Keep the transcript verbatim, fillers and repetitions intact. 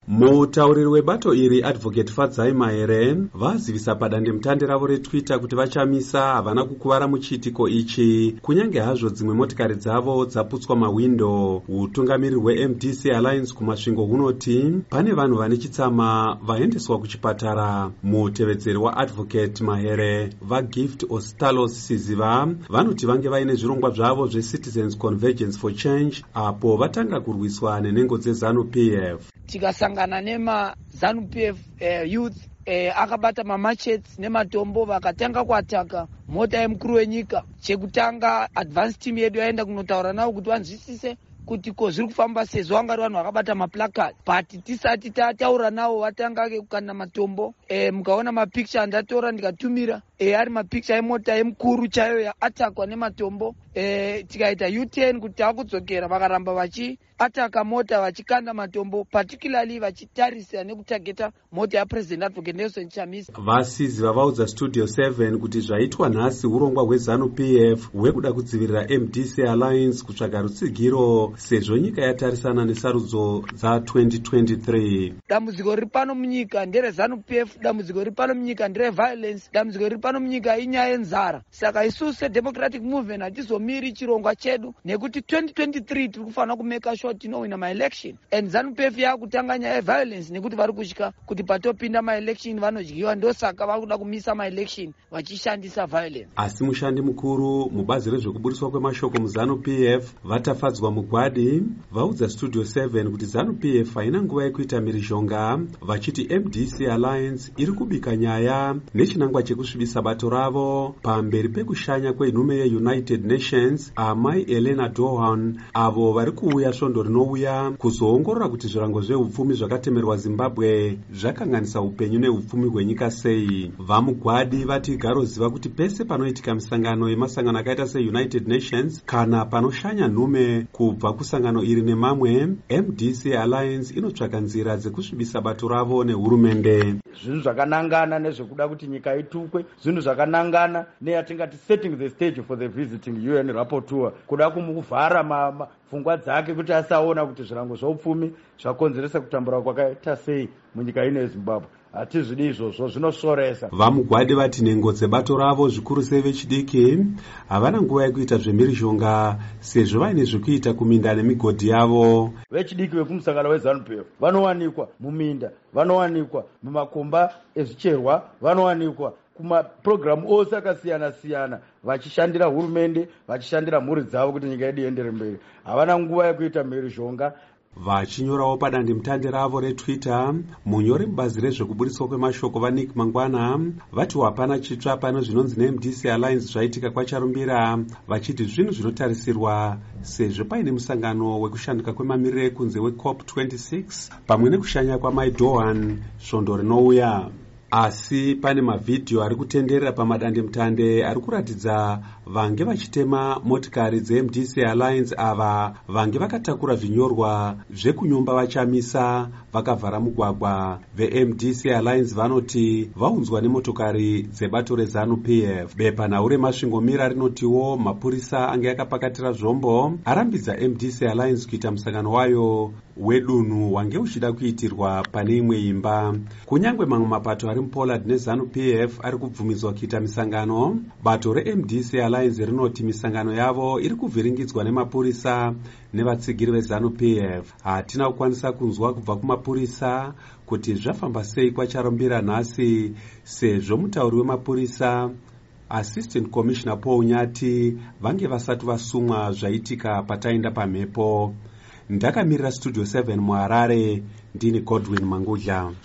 Mutauriri webato iri Advocate Fadzai Mahere vazivisa padandemutande ravo reTwitter kuti vachamisa havana kukuvara muchiitiko ichi kunyange hazvo dzimwe motikari dzavo dzaputswa mawindo. Utungamiriri hwe-M D C Alliance kumasvingo hunoti pane vanhu vane chitsama vaendeswa kuchipatara. Mutevedzeri waAdvocate Mahere vaGift Ostalos Siziva vanoti vange vaine zvirongwa zvavo zveCitizens Convergence for Change apo vatanga kurwiswa nenhengo dzeZanu-P F. Tikasangana nema ZANU-P F eh, youth eh, akabata mamachets nematombo vakatanga kuataka mota yemukuru wenyika. Chekutanga advance team yedu yaenda kunotaura navo kuti vanzwisise kuti ko zviri kufamba sezvo vangari vanhu vakabata maplakad, but tisati tataura navo vatanga kukanda matombo. E, mukaona mapicture andatora ndikatumira e, ari mapicture emota yemukuru chayo yaatakwa nematombo. E, tikaita U ten kuti takudzokera vakaramba vachi ataka mota vachikanda matombo, particularly vachitarisa nekutageta mota yaPresident Advocate Nelson Chamisa. Vasizi vavaudza Studio seven kuti zvaitwa nhasi urongwa hweZanu-P F hwekuda kudzivirira M D C Alliance kutsvaga rutsigiro sezvo nyika yatarisana nesarudzo dza twenty twenty-three. Dambudziko riri pano munyika ndere ZANU-P F, dambudziko riri pano munyika ndere violence, dambudziko riri pano munyika inyaya yenzara. Saka isusu seDemocratic Movement hatizomiri chirongwa chedu nekuti twenty twenty-three tiri kufanira kumeka sure tinowina ma-election, and ZANU-P F yakutanga nyaya yeviolence nekuti vari kutya kuti patopinda ma-election vanodyiwa, ndosaka vari kuda kumisa ma-election vachishandisa violence. Asi mushandi mukuru mubazi rezvekuburiswa kwemashoko muZanu-P F vatafadzwa mugwadi vaudza Studio seven kuti ZANU-P F haina nguva yekuita mhirizhonga, vachiti M D C Alliance iri kubika nyaya nechinangwa chekusvibisa bato ravo pamberi pekushanya kwenhume yeUnited Nations amai Elena Dohan avo vari kuuya svondo rinouya kuzoongorora kuti zvirango zveupfumi zvakatemerwa Zimbabwe zvakanganisa upenyu neupfumi hwenyika sei. Vamugwadi vati garoziva kuti pese panoitika misangano yemasangano akaita seUnited Nations kana panoshanya nhume kubva kusangano iri nemamwe, M D C Alliance inotsvaka nzira dzekusvibisa bato ravo nehurumende. Zvinhu zvakanangana nezvekuda kuti nyika itukwe, zvinhu zvakanangana neyatingati setting the stage for the visiting U N rapporteur, kuda kumuvhara pfungwa dzake kuti asaona kuti zvirango zveupfumi zvakonzeresa kutambura kwakaita sei munyika ino yeZimbabwe. Hatizvidi izvozvo, zvinosoresa. Vamugwadi vati nhengo dzebato ravo zvikuru sei vechidiki havana nguva yekuita zvemhirizhonga sezvo vaine zvekuita kuminda nemigodhi yavo. Vechidiki vekumusangano weZanu-P F vanowanikwa muminda, vanowanikwa mumakomba ezvicherwa, vanowanikwa kumapurogiramu ose akasiyana siyana vachishandira hurumende, vachishandira mhuri dzavo kuti nyika yedu iendere mberi. Havana nguva yekuita mhirizhonga. Vachinyorawo padandemutande ravo reTwitter, munyori mubazi rezvekuburiswa kwemashoko vaNick Mangwana vati hapana chitsva pano zvinonzi neM D C Alliance zvaitika kwacharumbira, vachiti zvinhu zvinotarisirwa sezvo paine musangano wekushanduka kwemamiriro ekunze weCOP twenty-six pamwe nekushanya kwaMai Dohan svondo rinouya. Asi pane mavhidhiyo ari kutenderera pamadandemutande ari kuratidza vange vachitema motikari dzeM D C Alliance ava vange vakatakura zvinyorwa zvekunyumba vachamisa vakavhara mugwagwa. VeM D C Alliance vanoti vaunzwa nemotokari dzebato reZanu-P F. Bepanhau remasvingomira rinotiwo mapurisa ange akapakatira zvombo arambidza M D C Alliance kuita musangano wayo wedunhu wange uchida kuitirwa pane imwe imba. Kunyange mamwe mapato ari muPollard neZanu-P F ari kubvumidzwa kuita misangano, bato reM D C Alliance rinoti misangano yavo iri kuvhiringidzwa nemapurisa nevatsigiri veZanu-P F. Hatina kukwanisa kunzwa kubva kumapurisa kuti zvafamba sei kwacharumbira nhasi, sezvo mutauri wemapurisa Assistant Commissioner Paul Nyati vange vasati vasumwa zvaitika pataenda pamhepo. Ndakamirira Studio seven muHarare, ndini Godwin Mangudla.